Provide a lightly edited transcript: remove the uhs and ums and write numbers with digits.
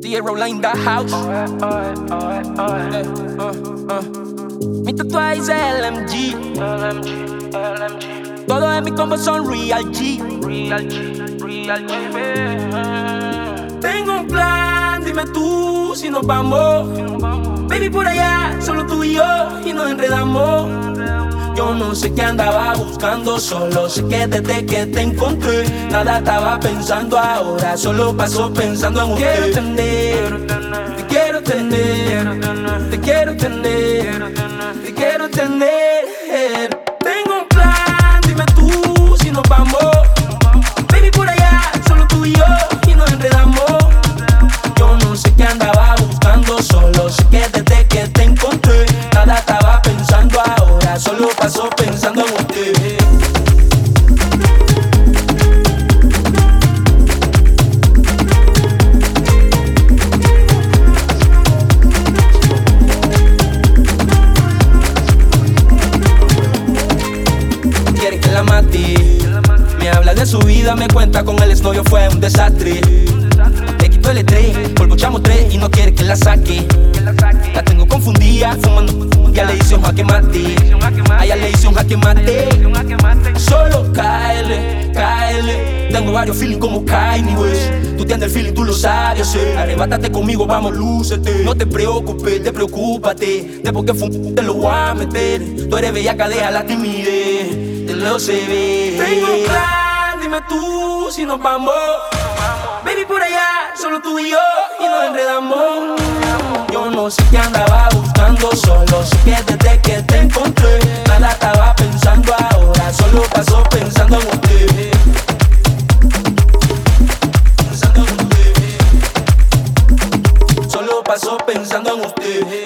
DJ Roland in the house. Mi tatuaje es LMG. Todos en mi combo son Real G. Tengo un plan, dime tú si nos vamos. Baby, por allá, solo tú y yo, y nos enredamos. Yo no sé qué andaba buscando, solo sé que desde que te encontré nada estaba pensando ahora, solo paso pensando en usted. Te quiero tener, te quiero tener, te quiero tener. Tengo un plan, dime tú si nos vamos. Baby, por allá, solo tú y yo, y nos enredamos. Yo no sé qué andaba buscando, solo sé que desde que te encontré nada estaba pensando ahora, solo paso pensando en usted. Quiere que la mate, me habla de su vida, me cuenta con el exnovio fue un desastre. Le quito el E3, polvo chamo 3 y no quiere que la saque. La tengo confundida, fumando, ya le hice un jaque mate. A ella le hice un jaque mate. Solo cáele, cáele. Tengo varios feelings como Kanye West. Tú tienes el feeling, tú lo sabes hacer. Arrebátate conmigo, vamos, lúcete. No te preocupes, te preocúpate. Después que te lo voy a meter. Tú eres bellaca, deja la timidez. Te lo se ve. Tengo un plan, dime tú si nos vamos. Baby, por allá, solo tú y yo, y nos enredamos. Yo no sé qué andaba buscando, solo sé que desde que te encontré nada estaba pensando ahora, solo paso pensando en usted. Pensando en usted. Solo paso pensando en usted.